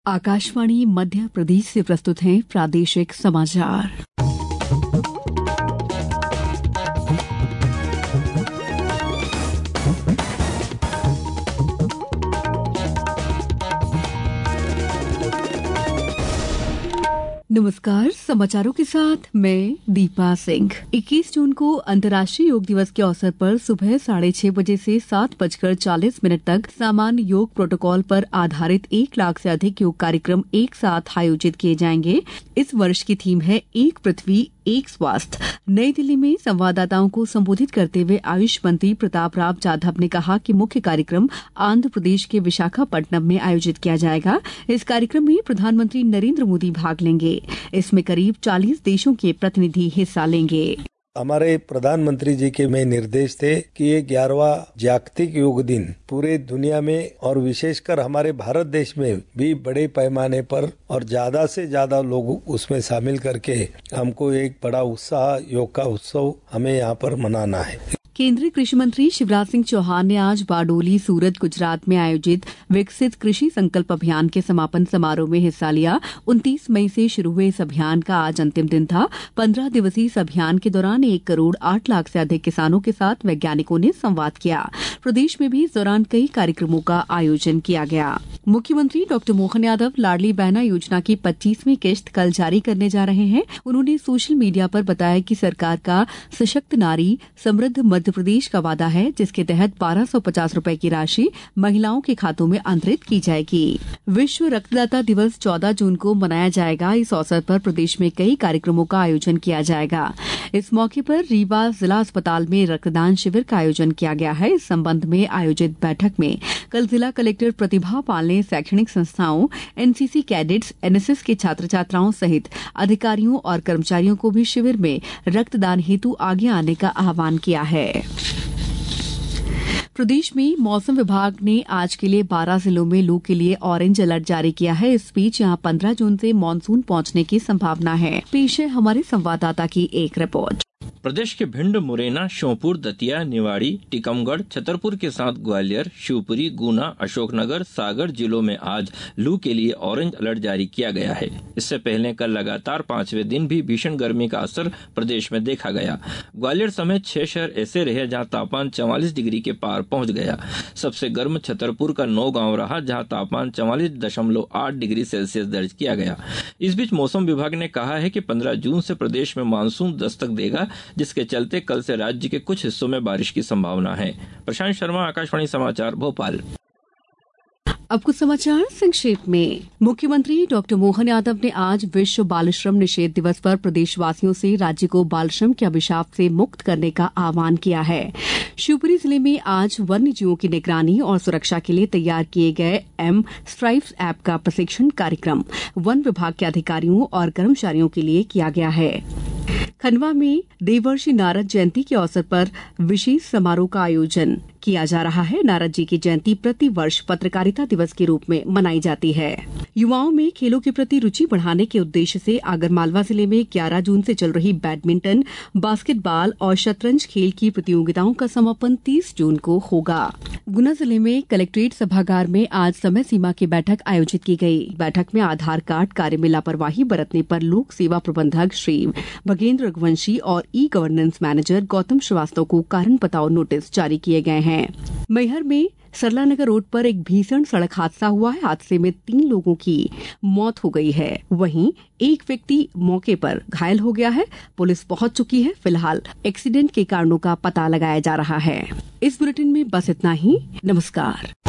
आकाशवाणी मध्य प्रदेश से प्रस्तुत हैं प्रादेशिक समाचार। नमस्कार, समाचारों के साथ मैं दीपा सिंह। 21 जून को अंतर्राष्ट्रीय योग दिवस के अवसर पर सुबह 6:30 बजे से 7:40 तक सामान्य योग प्रोटोकॉल पर आधारित 1 लाख से अधिक योग कार्यक्रम एक साथ आयोजित किए जाएंगे। इस वर्ष की थीम है एक पृथ्वी एक स्वास्थ्य। नई दिल्ली में संवाददाताओं को संबोधित करते हुए आयुष मंत्री प्रताप राव जाधव ने कहा कि मुख्य कार्यक्रम आंध्र प्रदेश के विशाखापट्टनम में आयोजित किया जाएगा। इस कार्यक्रम में प्रधानमंत्री नरेंद्र मोदी भाग लेंगे। इसमें करीब 40 देशों के प्रतिनिधि हिस्सा लेंगे। हमारे प्रधानमंत्री जी के में निर्देश थे कि ये 11वां जागतिक योग दिन पूरे दुनिया में और विशेषकर हमारे भारत देश में भी बड़े पैमाने पर और ज्यादा से ज्यादा लोग उसमें शामिल करके हमको एक बड़ा उत्साह योग का उत्सव हमें यहाँ पर मनाना है। केंद्रीय कृषि मंत्री शिवराज सिंह चौहान ने आज बारडोली, सूरत, गुजरात में आयोजित विकसित कृषि संकल्प अभियान के समापन समारोह में हिस्सा लिया। 29 मई से शुरू हुए इस अभियान का आज अंतिम दिन था। 15 दिवसीय इस अभियान के दौरान 1 करोड़ 8 लाख से अधिक किसानों के साथ वैज्ञानिकों ने संवाद किया। प्रदेश में भी इस दौरान कई कार्यक्रमों का आयोजन किया गया। मुख्यमंत्री डॉक्टर मोहन यादव लाडली बहना योजना की 25वीं किश्त कल जारी करने जा रहे हैं। उन्होंने सोशल मीडिया पर बताया कि सरकार का सशक्त नारी समृद्ध मध्य प्रदेश का वादा है, जिसके तहत 1250 रुपए की राशि महिलाओं के खातों में अंतरित की जाएगी। विश्व रक्तदाता दिवस 14 जून को मनाया जाएगा। इस अवसर पर प्रदेश में कई कार्यक्रमों का आयोजन किया जाएगा। इस मौके पर रीवा जिला अस्पताल में रक्तदान शिविर का आयोजन किया गया है। इस संबंध में आयोजित बैठक में कल जिला कलेक्टर प्रतिभा पाल ने शैक्षणिक संस्थाओं, एनसीसी कैडेट्स, एनएसएस के छात्र छात्राओं सहित अधिकारियों और कर्मचारियों को भी शिविर में रक्तदान हेतु आगे आने का आह्वान किया है। प्रदेश में मौसम विभाग ने आज के लिए 12 जिलों में लू के लिए ऑरेंज अलर्ट जारी किया है। इस बीच यहां 15 जून से मानसून पहुंचने की संभावना है। पेश है हमारे संवाददाता की एक रिपोर्ट। प्रदेश के भिंड, मुरैना, श्योपुर, दतिया, निवाड़ी, टीकमगढ़, छतरपुर के साथ ग्वालियर, शिवपुरी, गुना, अशोकनगर, सागर जिलों में आज लू के लिए ऑरेंज अलर्ट जारी किया गया है। इससे पहले कल लगातार 5वें दिन भी भीषण गर्मी का असर प्रदेश में देखा गया। ग्वालियर समेत 6 शहर ऐसे रहे जहां तापमान 44 डिग्री के पार पहुंच गया। सबसे गर्म छतरपुर का 9 गांव रहा, जहां तापमान 44.8 डिग्री सेल्सियस दर्ज किया गया। इस बीच मौसम विभाग ने कहा है कि 15 जून से प्रदेश में मानसून दस्तक देगा, जिसके चलते कल से राज्य के कुछ हिस्सों में बारिश की संभावना है। प्रशांत शर्मा, आकाशवाणी समाचार, भोपाल। अब कुछ समाचार संक्षेप में। मुख्यमंत्री डॉक्टर मोहन यादव ने आज विश्व बाल श्रम निषेध दिवस पर प्रदेशवासियों से राज्य को बाल श्रम के अभिशाप से मुक्त करने का आह्वान किया है। शिवपुरी जिले में आज वन्य जीवों की निगरानी और सुरक्षा के लिए तैयार किए गए एम स्ट्राइप्स ऐप का प्रशिक्षण कार्यक्रम वन विभाग के अधिकारियों और कर्मचारियों के लिए किया गया है। खंडवा में देवर्षि नारद जयंती के अवसर पर विशेष समारोह का आयोजन किया जा रहा है। नारद जी की जयंती प्रति वर्ष पत्रकारिता दिवस के रूप में मनाई जाती है। युवाओं में खेलों के प्रति रुचि बढ़ाने के उद्देश्य से आगरमालवा जिले में 11 जून से चल रही बैडमिंटन, बास्केटबॉल और शतरंज खेल की प्रतियोगिताओं का समापन 30 जून को होगा। गुना जिले में कलेक्ट्रेट सभागार में आज समय सीमा की बैठक आयोजित की गई। बैठक में आधार कार्ड कार्य में लापरवाही बरतने पर लोक सेवा प्रबंधक श्री भगेंद्र रघुवंशी और E governance manager Gautam Shrivastava को कारण बताओ नोटिस जारी किए गए हैं। मैहर में सरलानगर रोड पर एक भीषण सड़क हादसा हुआ है। हादसे में 3 लोगों की मौत हो गई है, वहीं एक व्यक्ति मौके पर घायल हो गया है। पुलिस पहुंच चुकी है। फिलहाल एक्सीडेंट के कारणों का पता लगाया जा रहा है। इस बुलेटिन में बस इतना ही। नमस्कार।